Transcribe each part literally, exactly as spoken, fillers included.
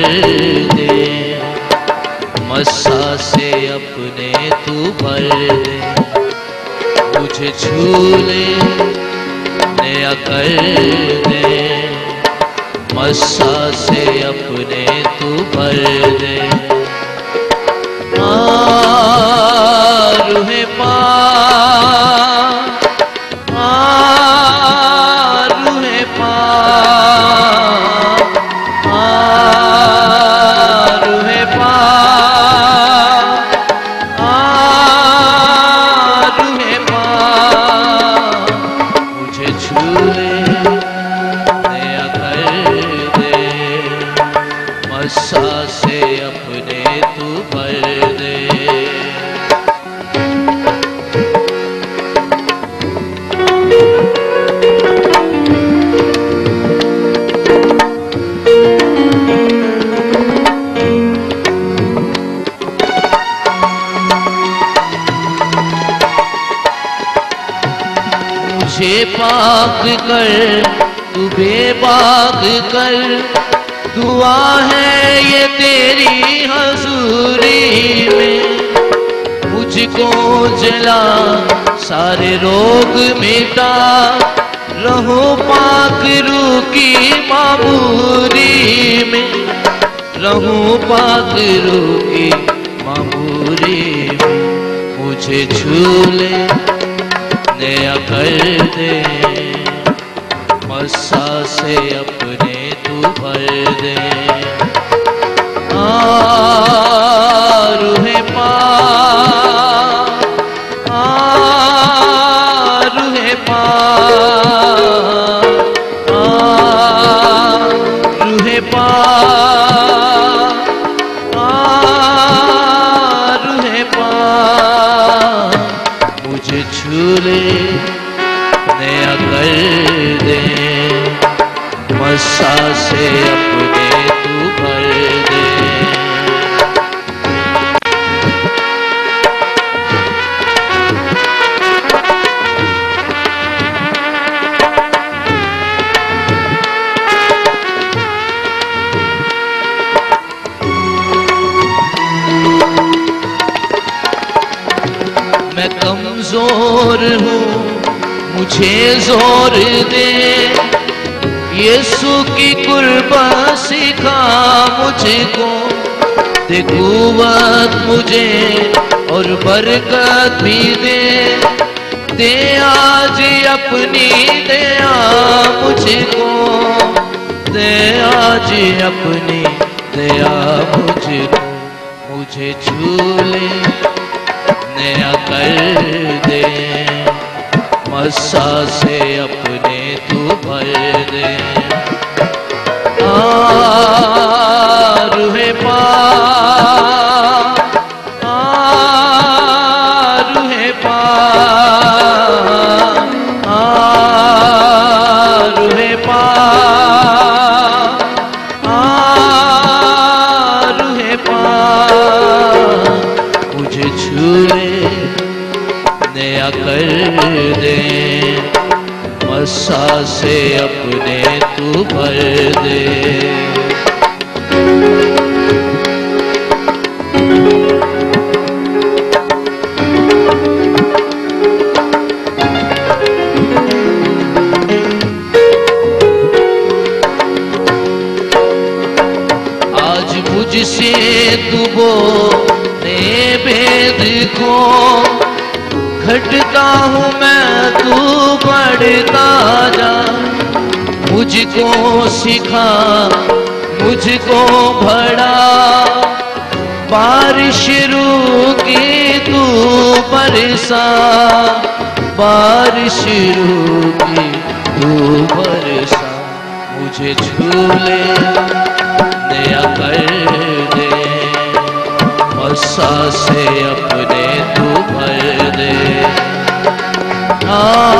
दे, मस्सा से अपने तू भर दे, मुझे झूले नया कर दे, मस्सा से अपने तू भर दे। आ रूहे पाक, आ रूहे पाक, आ रूहे पाक, आ रूहे पाक, मुझे छूले नया कर दे, मस्सा से अपने तू भर दे। मुझे पाक कर तू बेबाक कर, दुआ है ये तेरी हजूरी में, मुझको जला सारे रोग मिटा, रहो पाक रूह की मामूरी में, रहो पाक रूह की मामूरी में, मुझे झूले नया कर दे, मस्सा से अपने तू भर दे। आ रूहे पाक, आ रूहे पाक, आ रूहे पाक, आ रूहे पाक, मुझे झूले नया कर दे, मस्सा से अपने तू भर दे। मैं कमजोर हूँ मुझे जोर दे, यीशु की कुर्बान सिखा मुझको, दे कुव्वत मुझे और बरकत भी दे, दे आज अपनी दया मुझको, दे आज अपनी दया मुझको, मुझे झूले नया कर दे, मस्सा से अपने तू भर दे। आ रूहे पाक, आ रूहे पाक, आ रूहे पाक, आ रूहे पाक, मुझे छूले नया कर दे, मस्सा से अपने तू भर दे। आज मुझसे तू बोले भेद को, घटता हूँ मैं तू बढ़ता जा, मुझको सिखा मुझको भड़ा, बारिश रुकी तू बरसा, बारिश रुकी तू बरसा, मुझे झूले नया कर दे, मस्सा से अपने तू भर दे। आ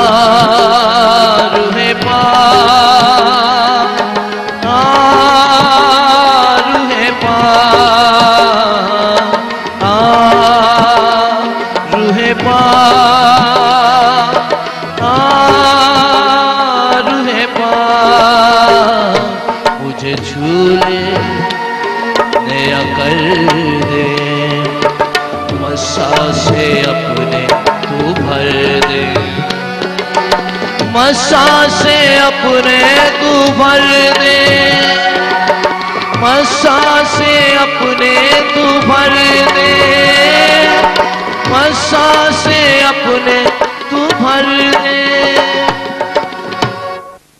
रूहे पाक, आ रूहे पाक, आ रूहे पाक, आ रूहे पाक, मुझे झूले कर दे, मस्सा से अपने तू भर दे, मस्सा से अपने तू भर दे, मस्सा से अपने